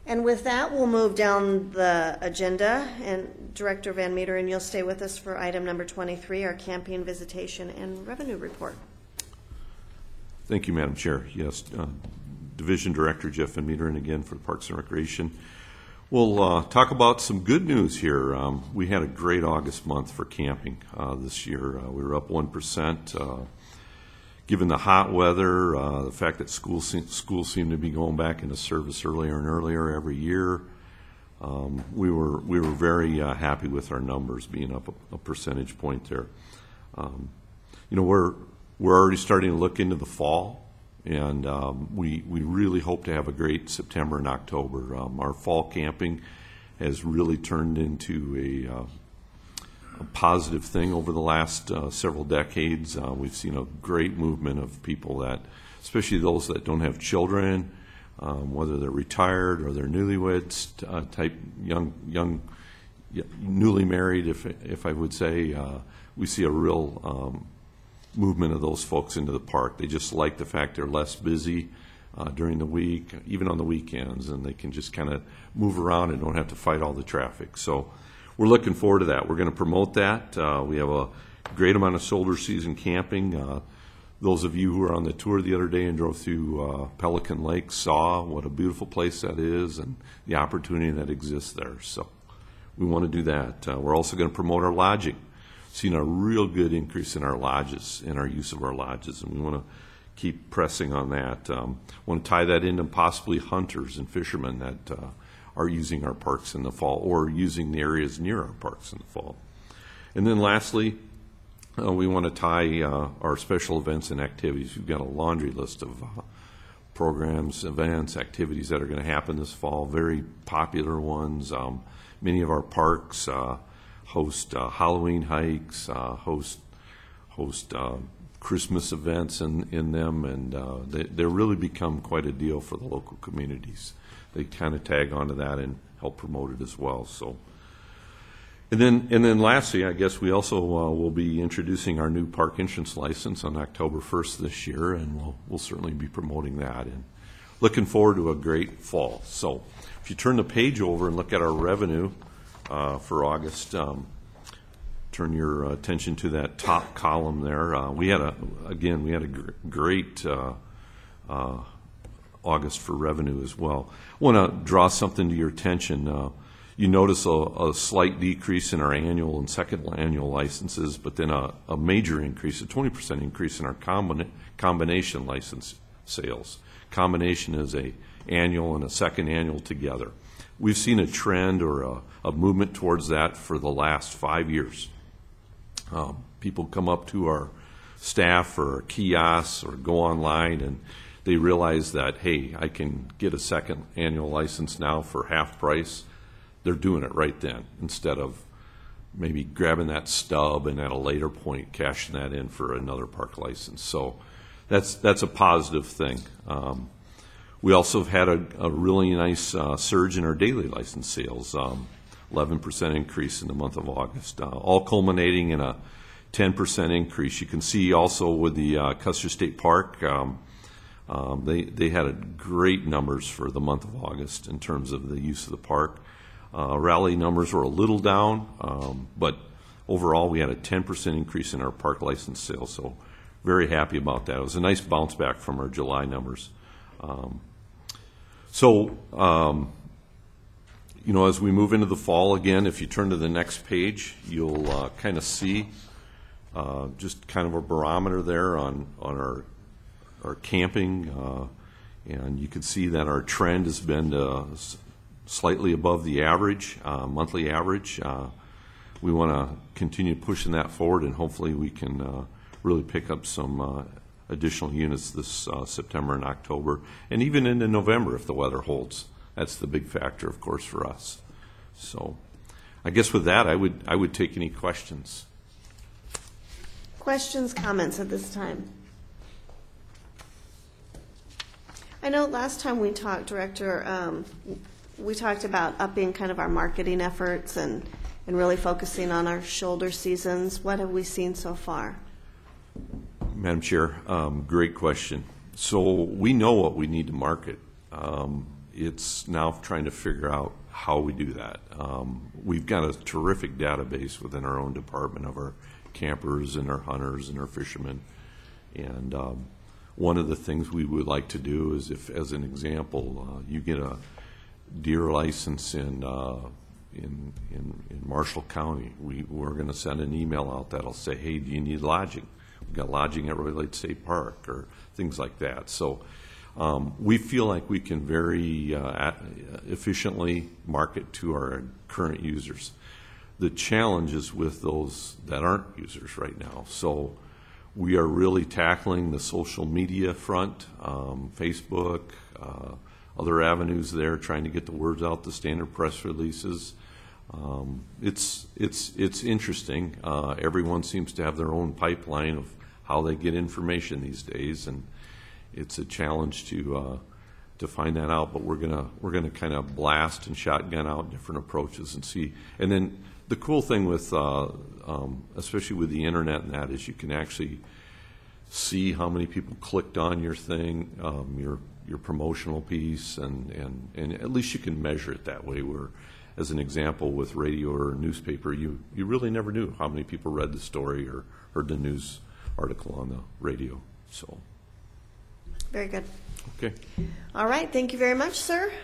And with that, we'll move down the agenda, and Director Van Meteren, you'll stay with us for item number 23, our camping visitation and revenue report. Thank you, Madam Chair. Yes, Division Director Jeff Van Meteren again for Parks and Recreation. We'll talk about some good news here. We had a great August month for camping this year. We were up 1%. Given the hot weather, the fact that schools seem to be going back into service earlier and earlier every year, we were very happy with our numbers being up a percentage point there. We're already starting to look into the fall, and we really hope to have a great September and October. Our fall camping has really turned into a positive thing over the last several decades. We've seen a great movement of people that, especially those that don't have children, whether they're retired or they're newlyweds type, young, newly married, if I would say. We see a real movement of those folks into the park. They just like the fact they're less busy during the week, even on the weekends, and they can just kind of move around and don't have to fight all the traffic. So we're looking forward to that. We're going to promote that. We have a great amount of shoulder season camping. Those of you who were on the tour the other day and drove through Pelican Lake saw what a beautiful place that is and the opportunity that exists there. So we want to do that. We're also going to promote our lodging. Seen a real good increase in our lodges, in our use of our lodges, and we want to keep pressing on that. Want to tie that into possibly hunters and fishermen that are using our parks in the fall or using the areas near our parks in the fall. And then lastly, we want to tie our special events and activities. We've got a laundry list of programs, events, activities that are going to happen this fall, very popular ones. Many of our parks host Halloween hikes, host Christmas events in them, and they really become quite a deal for the local communities. They kind of tag onto that and help promote it as well. So, and then lastly, I guess we also will be introducing our new park entrance license on October 1st this year, and we'll certainly be promoting that and looking forward to a great fall. So, if you turn the page over and look at our revenue for August, turn your attention to that top column there. We had a great August for revenue as well. I want to draw something to your attention. You notice a slight decrease in our annual and second annual licenses, but then a major increase, a 20% increase in our combination license sales. Combination is a annual and a second annual together. We've seen a trend or a movement towards that for the last 5 years. People come up to our staff or kiosks or go online and they realize that, hey, I can get a second annual license now for half price. They're doing it right then instead of maybe grabbing that stub and at a later point cashing that in for another park license. So that's a positive thing. We also have had a really nice surge in our daily license sales, 11% increase in the month of August, all culminating in a 10% increase. You can see also with the Custer State Park, they had great numbers for the month of August in terms of the use of the park. Rally numbers were a little down, but overall we had a 10% increase in our park license sales, so very happy about that. It was a nice bounce back from our July numbers. As we move into the fall, again, if you turn to the next page, you'll kind of see just kind of a barometer there on our camping, and you can see that our trend has been slightly above the average, monthly average. We want to continue pushing that forward, and hopefully we can really pick up some additional units this September and October, and even into November if the weather holds. That's the big factor, of course, for us. So I guess with that, I would take any questions. Questions, comments at this time? I know last time we talked, Director, we talked about upping kind of our marketing efforts and really focusing on our shoulder seasons. What have we seen so far? Madam Chair, great question. So we know what we need to market. it's now trying to figure out how we do that. We've got a terrific database within our own department of our campers and our hunters and our fishermen. And one of the things we would like to do is, if, as an example, you get a deer license in Marshall County, we're going to send an email out that'll say, hey, do you need lodging? We've got lodging at Roy Lake State Park, or things like that. So we feel like we can very efficiently market to our current users. The challenge is with those that aren't users right now. So we are really tackling the social media front, Facebook, other avenues there, trying to get the words out, the standard press releases. It's interesting. Everyone seems to have their own pipeline of how they get information these days, and it's a challenge to find that out. But we're gonna kind of blast and shotgun out different approaches and see. And then the cool thing with especially with the internet and that is you can actually see how many people clicked on your thing, your promotional piece, and at least you can measure it that way. Where, as an example, with radio or newspaper, you really never knew how many people read the story or heard the news article on the radio. So, Very good. okay. All right. Thank you very much, sir.